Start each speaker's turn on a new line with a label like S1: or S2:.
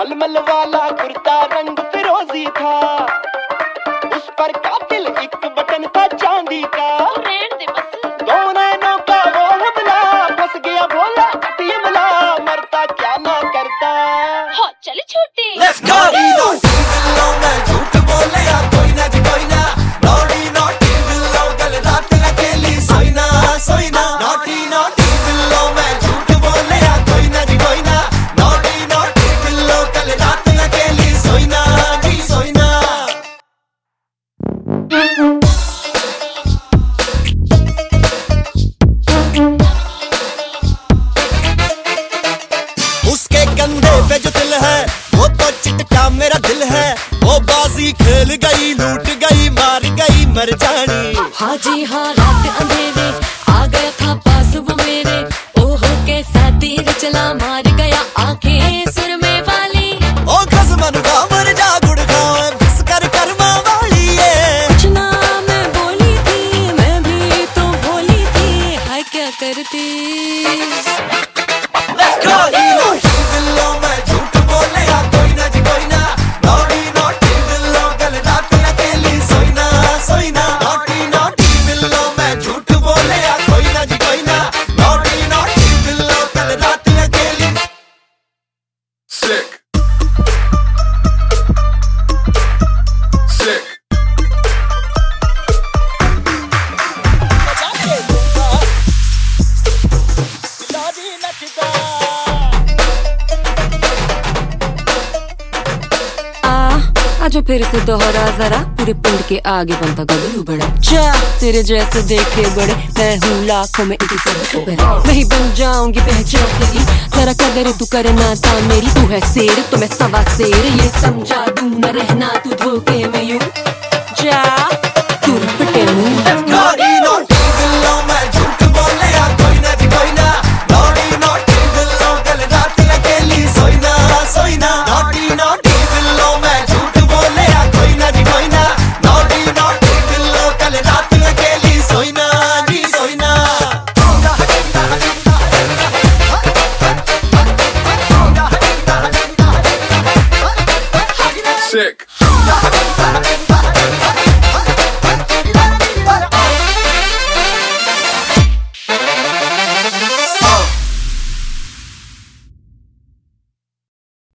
S1: मलमल वाला कुर्ता रंग फिरोजी था, उस पर कातिल एक बटन था चांदी का। दो नैनों का वो हमला, फंस गया भोला अतियमला, मरता क्या ना करता।
S2: हाँ चल छोटे
S3: Let's go! दिलों में झूठ बोले या कोई ना जी कोई ना, नॉटी नॉटी दिलों कल रात अकेली सोई ना सोई ना। नॉटी नॉटी दिलों में झूठ बोले या कोई ना जी कोई ना, नॉटी नॉटी दिलों कल रात अकेली सोई ना जी सोई ना। उसके कंधे पे जो दिल है वो तो चिटका मेरा दिल है, वो बाजी खेल गई लूट गई मार गई मर जानी।
S4: हाँ जी हाँ रात अंधेरे आ गया था पास वो मेरे, ओहो कैसा तीर चला मार गया आंखें सुरमे वाली।
S3: ओ खसमन का मर जा गुड़ खाओ बिस कर कर्मा वाली है।
S4: कुछ ना मैं बोली थी, मैं भी तो भोली थी, हाय क्या करती।
S3: Let's go! दिलों में झूठ बोले या कोई ना जी कोई ना, नॉटी नॉटी दिलों कल रात अकेली सोई ना सोई ना। नॉटी नॉटी दिलों में झूठ बोले या कोई ना जी कोई ना, नॉटी नॉटी दिलों कल रात अकेली।
S5: Sick. Sick.
S4: आजो फिर से दोहरा जरा, पूरे पिंड के आगे बनता गबरू बड़ा। जा तेरे जैसे देखे बड़े, मैं हूँ लाखों में एक सबसे बड़ा। वही बन जाऊंगी पहचान तेरी, जरा कदर तू करना था मेरी। तू है शेर तो मैं सवा शेर, ये समझा दूं न रहना तू धोखे में यूं। जा तू पिटे मुंह।
S3: नॉटी नॉटी दिलों में झूठ बोले या कोई ना जी कोई ना, नॉटी नॉटी दिलों कल रात अकेली सोई ना सोई ना। नॉटी नॉटी दिलों में झूठ बोले या कोई ना जी कोई ना, नॉटी नॉटी दिलों कल रात अकेली सोई ना जी सोई ना।
S5: Sick.